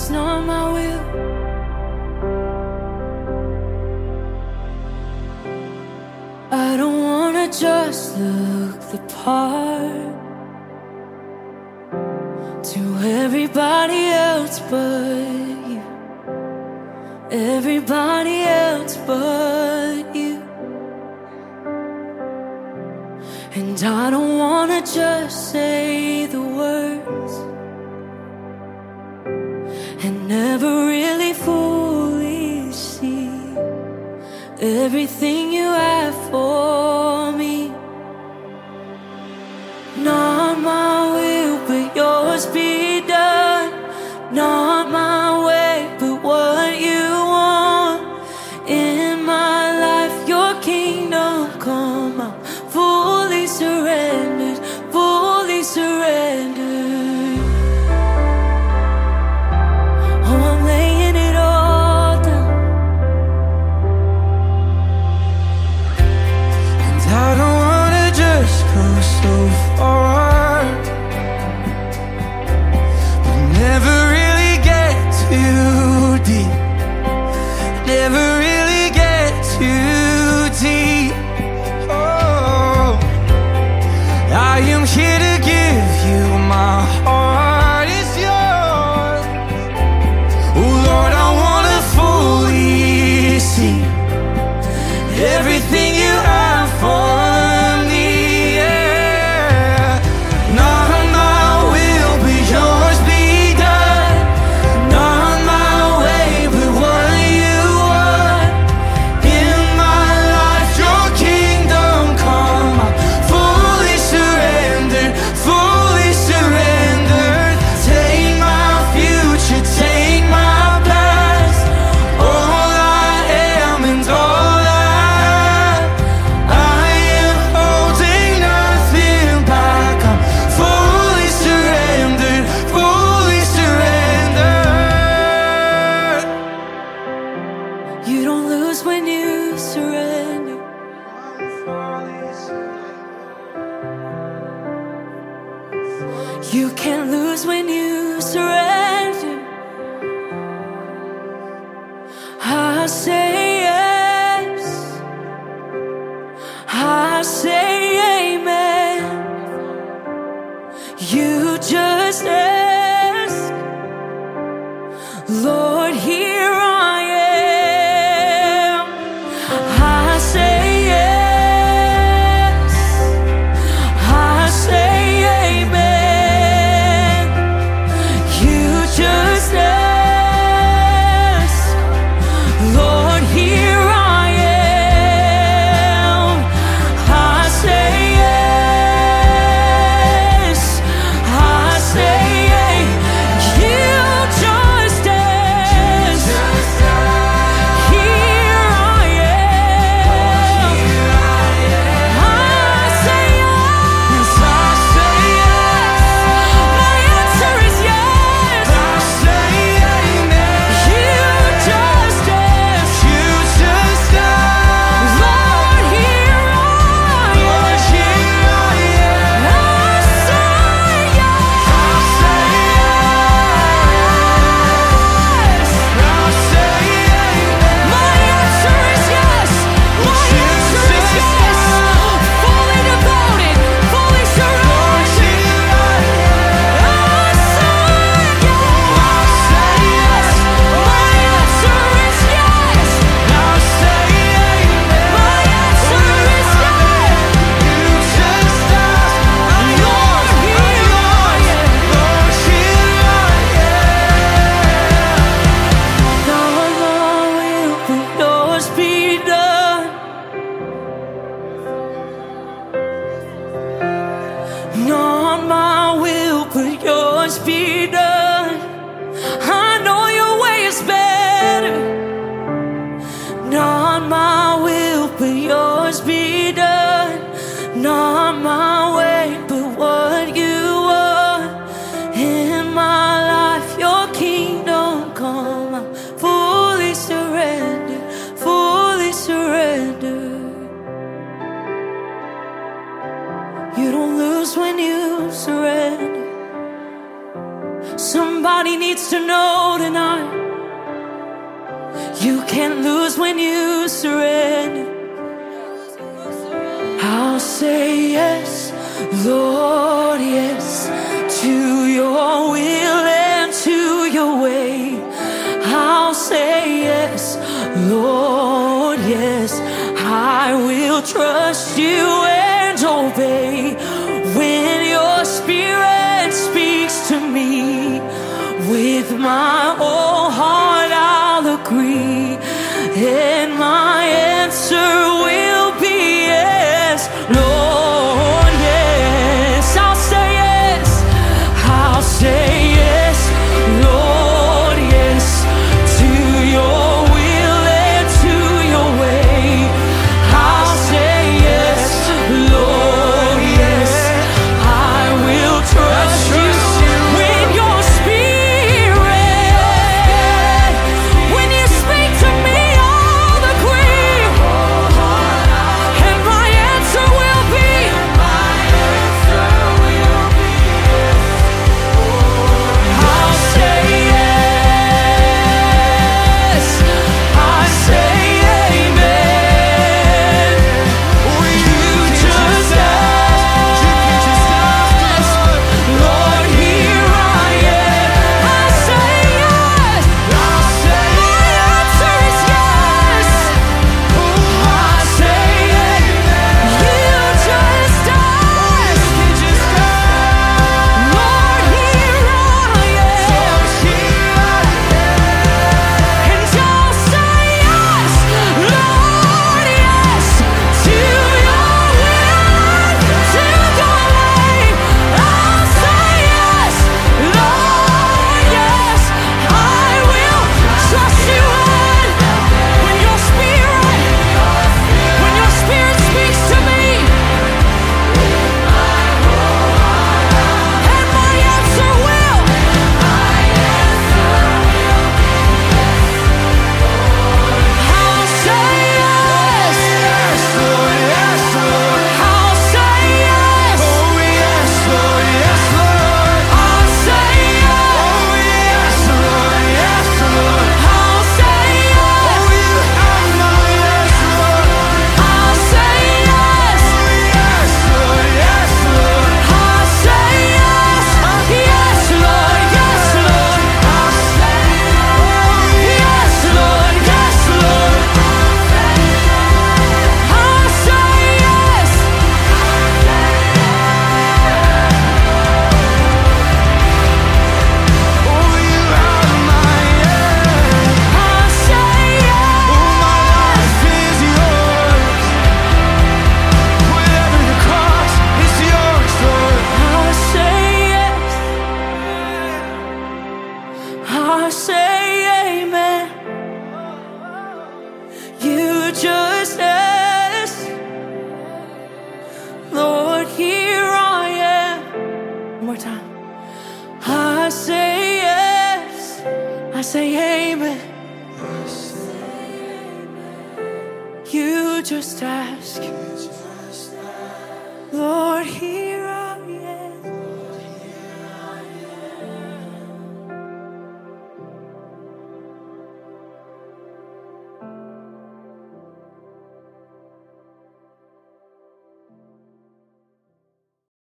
it's not my will. I don't wanna just look the part to everybody else but you, everybody else but you. And I don't wanna just say the words and never really fully see everything you have for me. Not my will, but yours be done. Not my way, but what you want. In my life, your kingdom come. I'm fully surrendered, fully surrendered. Oh, I'm laying it all down. And I don't wanna just go so far, but never really get too deep. Never really get too deep. Oh, I am here to give you my heart is yours. Oh Lord, I wanna fully see everything you have for me. Yeah. Not my will, but yours be done. Not my way, but what you want. In my life, your kingdom come. I'm fully surrendered, fully surrendered. Take my future, take my past. All I am and all I am holding nothing back. I'm fully surrendered, fully surrendered. You don't lose when you surrender. You can't lose when you surrender. I say yes, I say amen. You just ask, Lord, here I am. I say yes, I say amen. You just ask, Lord, here I am. I say yes, I say you just ask. Somebody needs to know tonight, you can't lose when you surrender. I'll say yes, Lord, yes, to your will and to your way. I'll say yes, Lord, yes, I will trust you and obey. When your spirit speaks to me, with my whole heart I'll agree, and my answer will be yes, Lord, yes. I'll say yes, I'll say yes, Lord, yes, to your will and to your way. I'll say yes, Lord, yes, I will trust you. When your spirit, when you speak to me, I'll agree, and my answer will be, I'll say yes, I say amen. You just ask, Lord, here I am. I say yes, my answer is yes. I say amen. You just ask, Lord, here I am. And I'll say yes, Lord, yes, to your will and to your way. I'll say yes, Lord, yes, I will trust you. When your spirit speaks to me, and my answer will, I'll say yes, I'll say yes, I'll say yes, I'll say yes, I'll say yes, yes, Lord, yes, Lord, yes, Lord, yes, Lord, I'll say yes, I'll say I'll say yes, I'll say amen. You just ask, Lord, here I am. One more time. I say yes, I say amen. You just ask, Lord, here